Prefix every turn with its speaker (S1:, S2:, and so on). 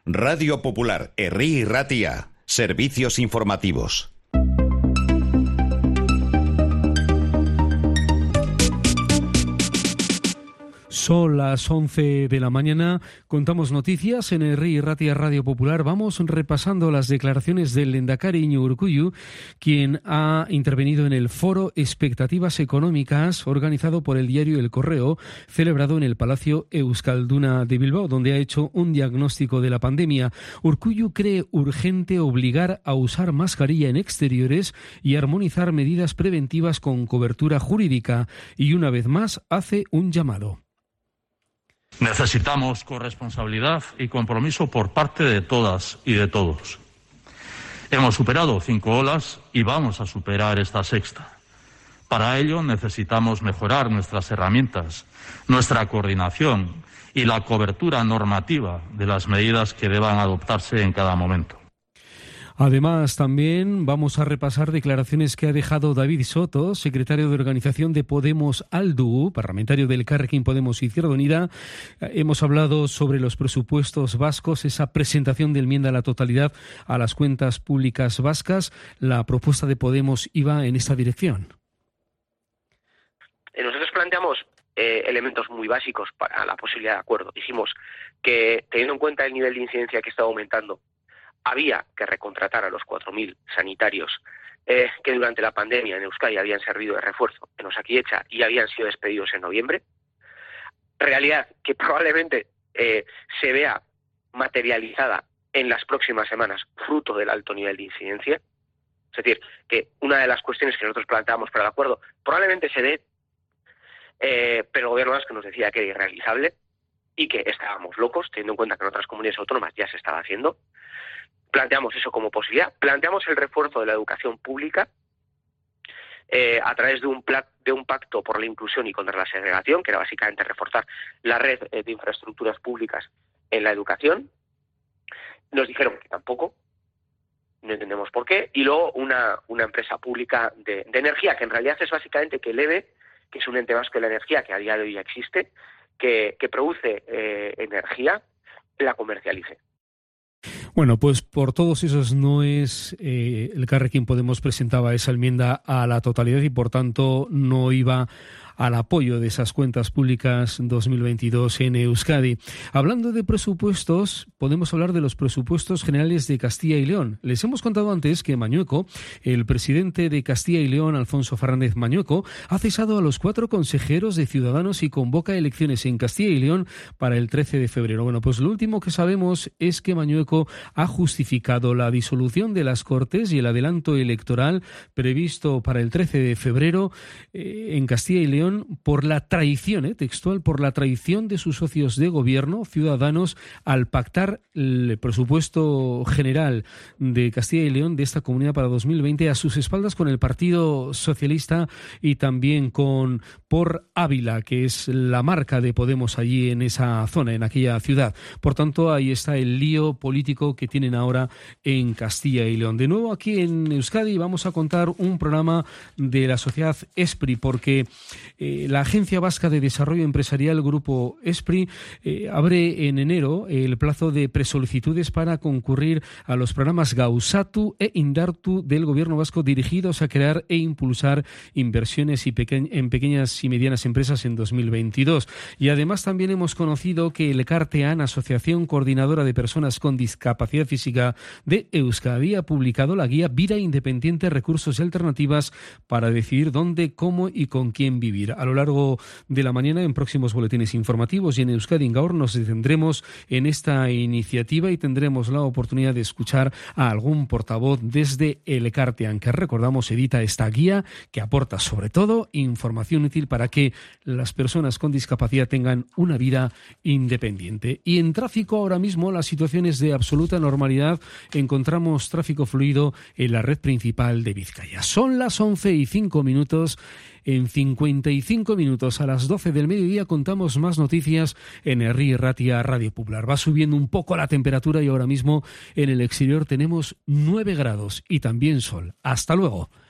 S1: Radio Popular, Herri y Ratia. Servicios informativos.
S2: Son las 11 de la mañana, contamos noticias en Herri y Ratia Radio Popular. Vamos repasando las declaraciones del Lehendakari Iñigo Urkullu, quien ha intervenido en el foro Expectativas Económicas organizado por el diario El Correo, celebrado en el Palacio Euskalduna de Bilbao, donde ha hecho un diagnóstico de la pandemia. Urkullu cree urgente obligar a usar mascarilla en exteriores y armonizar medidas preventivas con cobertura jurídica, y una vez más hace un llamado.
S3: Necesitamos corresponsabilidad y compromiso por parte de todas y de todos. Hemos superado 5 olas y vamos a superar esta sexta. Para ello necesitamos mejorar nuestras herramientas, nuestra coordinación y la cobertura normativa de las medidas que deban adoptarse en cada momento.
S2: Además, también vamos a repasar declaraciones que ha dejado David Soto, secretario de organización de Podemos Aldu, parlamentario del Elkarrekin Podemos Izquierda Unida. Hemos hablado sobre los presupuestos vascos, esa presentación de enmienda a la totalidad a las cuentas públicas vascas. La propuesta de Podemos iba en esta dirección.
S4: Nosotros planteamos elementos muy básicos para la posibilidad de acuerdo. Dijimos que, teniendo en cuenta el nivel de incidencia que está aumentando, había que recontratar a los 4.000 sanitarios que durante la pandemia en Euskadi habían servido de refuerzo en Osakidetza y habían sido despedidos en noviembre. Realidad que probablemente se vea materializada en las próximas semanas, fruto del alto nivel de incidencia. Es decir, que una de las cuestiones que nosotros planteábamos para el acuerdo probablemente se dé, pero el gobierno vasco nos decía que era irrealizable y que estábamos locos, teniendo en cuenta que en otras comunidades autónomas ya se estaba haciendo. Planteamos eso como posibilidad. Planteamos el refuerzo de la educación pública a través de un pacto por la inclusión y contra la segregación, que era básicamente reforzar la red de infraestructuras públicas en la educación. Nos dijeron que tampoco, no entendemos por qué. Y luego una empresa pública de energía, que en realidad es básicamente que el EVE, que es un ente vasco de la energía que a día de hoy ya existe, que produce energía, la comercialice.
S2: Bueno, pues por todos esos noes, el Elkarrekin Podemos presentaba esa enmienda a la totalidad y por tanto no iba al apoyo de esas cuentas públicas 2022 en Euskadi. Hablando de presupuestos, podemos hablar de los presupuestos generales de Castilla y León. Les hemos contado antes que Mañueco, el presidente de Castilla y León, Alfonso Fernández Mañueco, ha cesado a los 4 consejeros de Ciudadanos y convoca elecciones en Castilla y León para el 13 de febrero. Bueno, pues lo último que sabemos es que Mañueco ha justificado la disolución de las Cortes y el adelanto electoral previsto para el 13 de febrero en Castilla y León por la traición, textual, por la traición de sus socios de gobierno, Ciudadanos, al pactar el presupuesto general de Castilla y León de esta comunidad para 2020 a sus espaldas con el Partido Socialista y también con Por Ávila, que es la marca de Podemos allí en esa zona, en aquella ciudad. Por tanto, ahí está el lío político que tienen ahora en Castilla y León. De nuevo aquí en Euskadi vamos a contar un programa de la sociedad ESPRI, porque la Agencia Vasca de Desarrollo Empresarial, Grupo ESPRI, abre en enero el plazo de presolicitudes para concurrir a los programas Gauzatu e Indartu del Gobierno vasco dirigidos a crear e impulsar inversiones en pequeñas y medianas empresas en 2022. Y además también hemos conocido que el Elkartean, Asociación Coordinadora de Personas con Discapacidad Física de Euskadi, ha publicado la guía Vida Independiente, Recursos y Alternativas para decidir dónde, cómo y con quién vivir. A lo largo de la mañana, en próximos boletines informativos y en Euskadi en Gaur, nos detendremos en esta iniciativa y tendremos la oportunidad de escuchar a algún portavoz desde el Elkartean, que recordamos edita esta guía que aporta sobre todo información útil para que las personas con discapacidad tengan una vida independiente. Y en tráfico ahora mismo la situación es de absoluta normalidad. Encontramos tráfico fluido en la red principal de Vizcaya. Son las 11:05. En 55 minutos, a las 12 del mediodía, contamos más noticias en Herri y Ratia Radio Popular. Va subiendo un poco la temperatura y ahora mismo en el exterior tenemos 9 grados y también sol. Hasta luego.